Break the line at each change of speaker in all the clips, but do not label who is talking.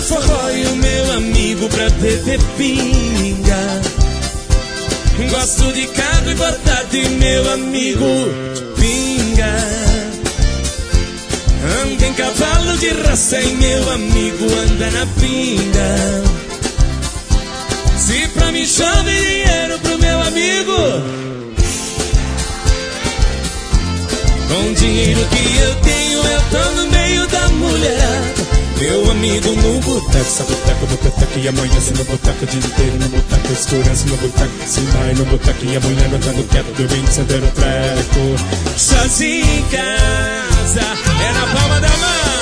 forró e o meu amigo pra beber pinga. Gosto de carro e batata e meu amigo pinga. Anda em cavalo de raça e meu amigo anda na pinga. Se pra mim chove dinheiro pro meu amigo, com o dinheiro que eu tenho eu tô no meio da mulherada. Meu amigo no boteco, saboteco, boteco e amanhece no boteco o dia inteiro no boteco, escurança no boteco, se vai no boteco e a mulher andando quieto, dormindo sem ter o treco. Sozinho em casa, é na palma da mão.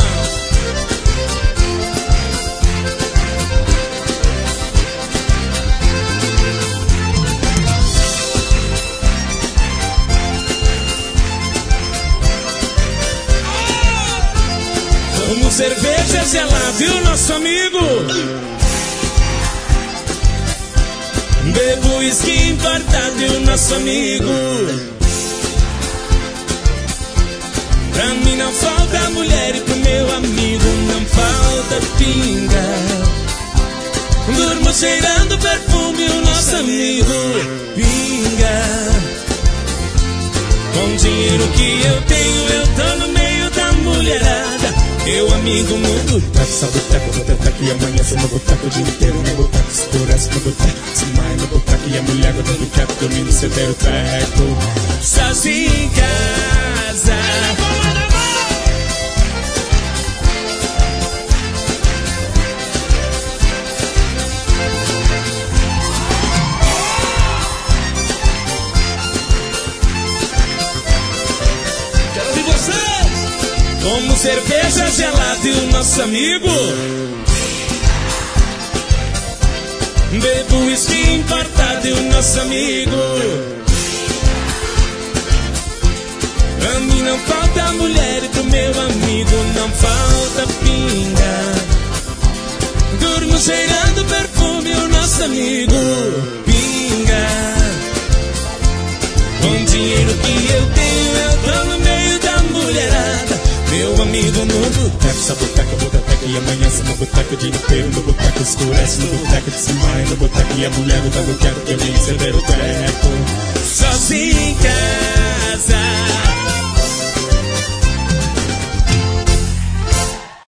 Como cerveja gelada e o nosso amigo bebo uísque importado e o nosso amigo. Pra mim não falta mulher e pro meu amigo não falta pinga. Durmo cheirando perfume e o nosso amigo pinga. Com o dinheiro que eu tenho eu tô no meio da mulherada. Meu amigo no boteco, saboteco, boteco e amanhece no boteco o dia inteiro no boteco, escurece no boteco, se vai no boteco e a mulher dando quieto, dormindo sem ter o treco. Sozinho em casa. Quero ouvir vocês! Como cerveja gelada e o nosso amigo bebo uísque importado e o nosso amigo. Pra mim não falta mulher e pro meu amigo não falta pinga. Durmo cheirando perfume e o nosso amigo pinga. Com o dinheiro que eu tenho eu tô no meio da mulherada. Meu amigo no boteco, saboteca, boteco e amanhece no boteco o dia inteiro no boteco, escurece no boteco, de cima no boteco e a mulher dando quero que eu nem ceder o treco. Sozinho em casa.